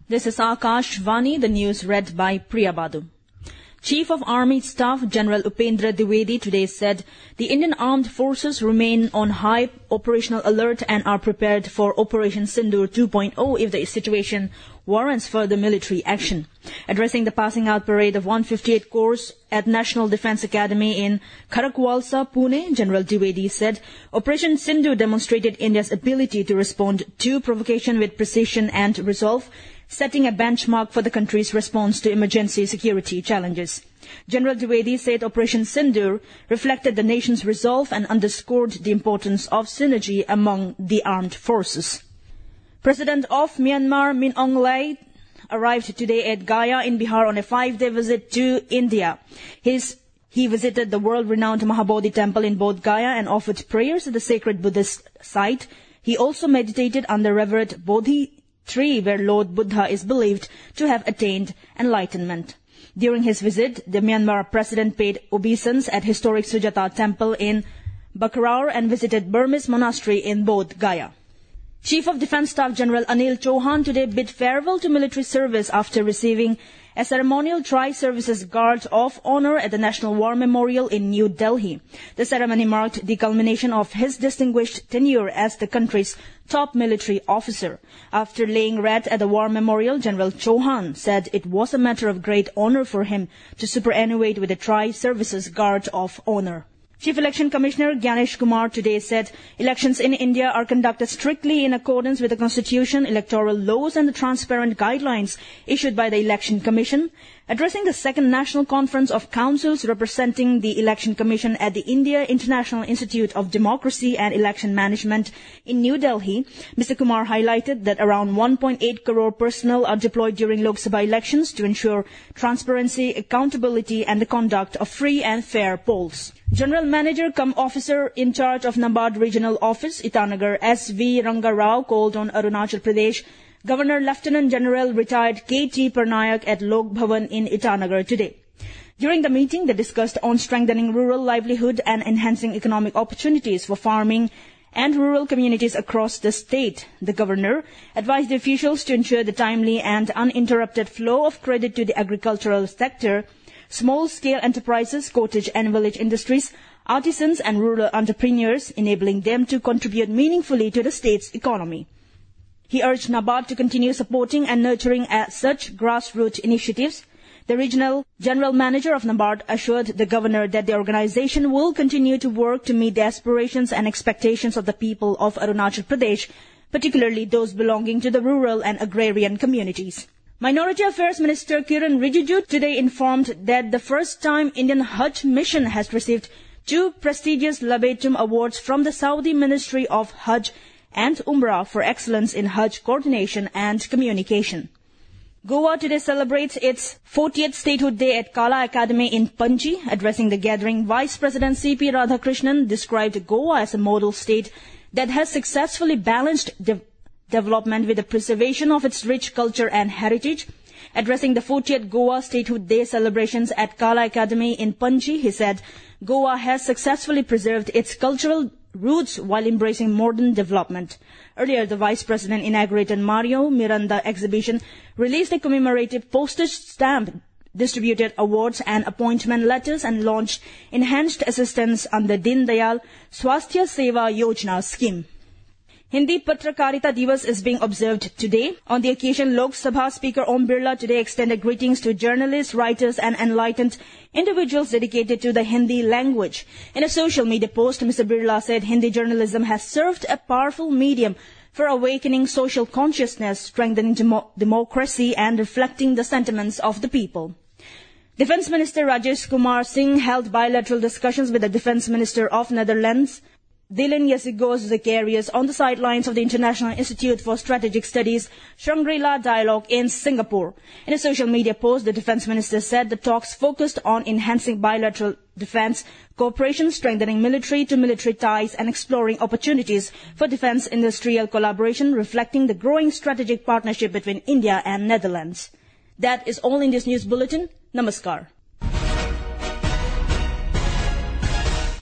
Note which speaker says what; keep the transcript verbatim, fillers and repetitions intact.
Speaker 1: This is Akashvani, the news read by Priya Badu. Chief of Army Staff General Upendra Dwivedi today said the Indian Armed Forces remain on high operational alert and are prepared for Operation Sindoor two point oh if the situation warrants further military action. Addressing the passing out parade of one hundred fifty-eight corps at National Defence Academy in Kharakwalsa, Pune, General Dwivedi said Operation Sindoor demonstrated India's ability to respond to provocation with precision and resolve, setting a benchmark for the country's response to emergency security challenges. General Dwivedi said Operation Sindoor reflected the nation's resolve and underscored the importance of synergy among the armed forces. President of Myanmar, Min Aung Hlaing, arrived today at Gaya in Bihar on a five-day visit to India. His, he visited the world-renowned Mahabodhi temple in Bodh Gaya and offered prayers at the sacred Buddhist site. He also meditated under revered Bodhi tree where Lord Buddha is believed to have attained enlightenment. During his visit, the Myanmar president paid obeisance at historic Sujata temple in Bakraur and visited Burmese monastery in Bodh Gaya. Chief of Defence Staff General Anil Chauhan today bid farewell to military service after receiving a ceremonial Tri-Services Guard of Honour at the National War Memorial in New Delhi. The ceremony marked the culmination of his distinguished tenure as the country's top military officer. After laying red at the War Memorial, General Chauhan said it was a matter of great honour for him to superannuate with the Tri-Services Guard of Honour. Chief Election Commissioner Gyanesh Kumar today said elections in India are conducted strictly in accordance with the Constitution, electoral laws and the transparent guidelines issued by the Election Commission. Addressing the second National Conference of Councils representing the Election Commission at the India International Institute of Democracy and Election Management in New Delhi, Mister Kumar highlighted that around one point eight crore personnel are deployed during Lok Sabha elections to ensure transparency, accountability and the conduct of free and fair polls. General Manager cum Officer in charge of NABARD Regional Office, Itanagar, S V Ranga Rao, called on Arunachal Pradesh Governor Lieutenant General retired K T Parnayak at Lok Bhavan in Itanagar today. During the meeting, they discussed on strengthening rural livelihood and enhancing economic opportunities for farming and rural communities across the state. The Governor advised the officials to ensure the timely and uninterrupted flow of credit to the agricultural sector, small-scale enterprises, cottage and village industries, artisans and rural entrepreneurs, enabling them to contribute meaningfully to the state's economy. He urged NABARD to continue supporting and nurturing uh, such grassroots initiatives. The Regional General Manager of NABARD assured the Governor that the organization will continue to work to meet the aspirations and expectations of the people of Arunachal Pradesh, particularly those belonging to the rural and agrarian communities. Minority Affairs Minister Kiran Rijiju today informed that the first time Indian Hajj mission has received two prestigious Labetum Awards from the Saudi Ministry of Hajj and Umrah for excellence in Hajj coordination and communication. Goa today celebrates its fortieth Statehood Day at Kala Academy in Panji. Addressing the gathering, Vice President C P Radhakrishnan described Goa as a model state that has successfully balanced de- development with the preservation of its rich culture and heritage. Addressing the fortieth Goa Statehood Day celebrations at Kala Academy in Panji, he said Goa has successfully preserved its cultural roots while embracing modern development. Earlier, the Vice President inaugurated Mario Miranda exhibition, released a commemorative postage stamp, distributed awards and appointment letters, and launched enhanced assistance under Din Dayal Swasthya Seva Yojana scheme. Hindi Patrakarita Divas is being observed today. On the occasion, Lok Sabha Speaker Om Birla today extended greetings to journalists, writers and enlightened individuals dedicated to the Hindi language. In a social media post, Mister Birla said Hindi journalism has served a powerful medium for awakening social consciousness, strengthening demo- democracy and reflecting the sentiments of the people. Defence Minister Rajesh Kumar Singh held bilateral discussions with the Defence Minister of Netherlands, Dylan Yesigos Zacharias, on the sidelines of the International Institute for Strategic Studies Shangri-La Dialogue in Singapore. In a social media post, the Defence Minister said the talks focused on enhancing bilateral defence cooperation, strengthening military-to-military ties and exploring opportunities for defence industrial collaboration, reflecting the growing strategic partnership between India and Netherlands. That is all in this news bulletin. Namaskar.